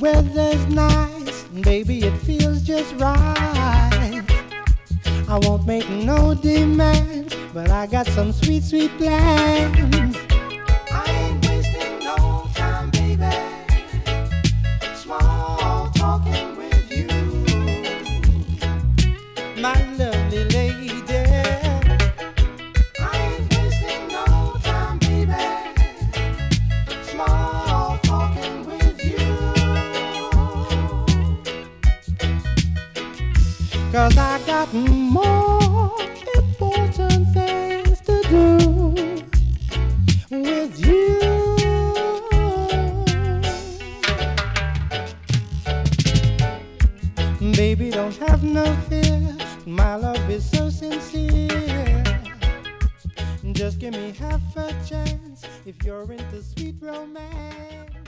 weather's nice, baby, it feels just right. I won't make no demands, but I got some sweet, sweet plans. I ain't wasting no time, baby. Small talking with you, my lovely lady. I ain't wasting no time, baby. Small talking with you, 'cause I got more important things to do with you. Baby, don't have no fear, my love is so sincere. Just give me half a chance if you're into sweet romance.